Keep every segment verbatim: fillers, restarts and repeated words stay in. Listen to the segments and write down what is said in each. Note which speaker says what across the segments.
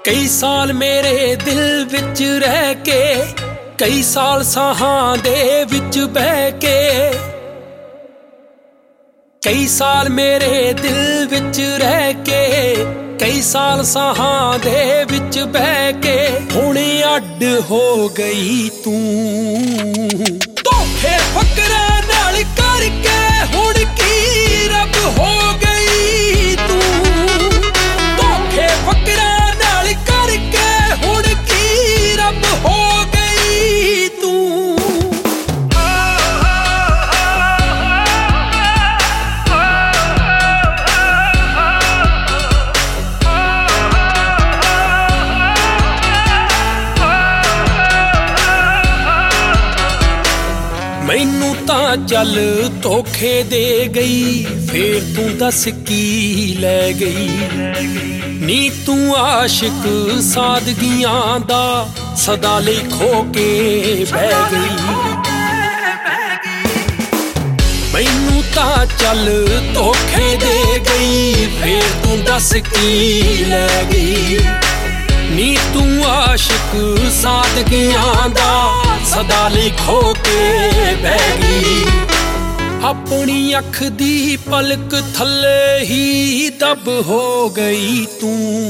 Speaker 1: कई साल मेरे दिल विच रह के, कई साल साहां दे विच बह के, कई साल मेरे दिल विच रह के, कई साल साहां दे विच बह के, हुण अड हो गई तू धोखे फकरां नाल करके, हुण की रब हो गई तू धोखे फकरां करके, हुण की रब हो गई तू। मैनू तां चल धोखे दे गई, फिर तू दस की लै गई नी तू आशिक सादगियां दा सदा लई खो के बह गई। मैनू तां चल धोखे दे गई, फिर तू दस की लै गई नी तू आशिक सादगियां दा सदा लई खो के बह गई। अपनी अख दी पलक थल्ले ही दब हो गई तू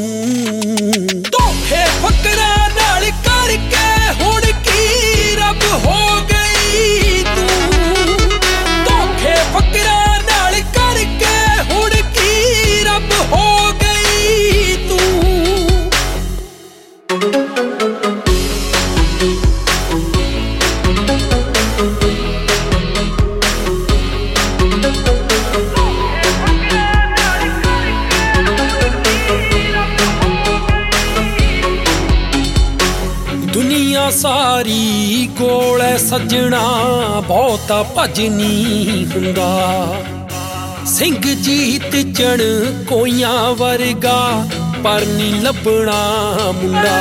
Speaker 1: धोखे फकरां नाल करके, हुण की रब हो गई तू धोखे फकरां नाल करके, हुण की रब हो गई तू। दुनिया सारी कोल सजना, बहुता भजनी हुंदा सिंह जीत चढ़ कोइयां वर्गा, पर नी लभना मुंडा।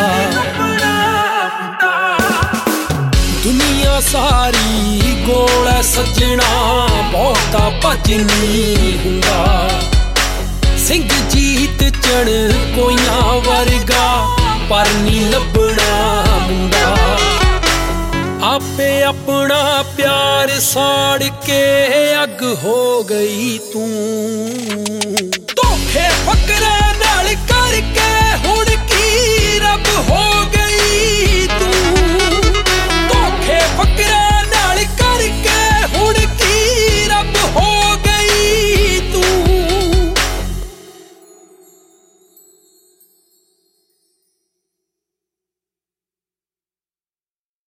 Speaker 1: दुनिया सारी कोल सजना, बहुता भजनी हुंदा सिंह जीत चढ़ कोइयां वर्गा, पर नी लभना मुंडा। आपे अपना प्यार साड़ के अग हो गई तू धोखे फकरां नाल करके,